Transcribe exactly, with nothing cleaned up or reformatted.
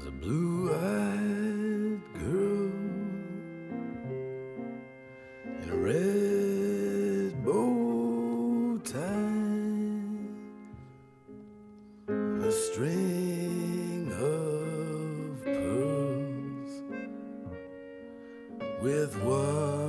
a blue-eyed girl in a red bow tie, a string of pearls with one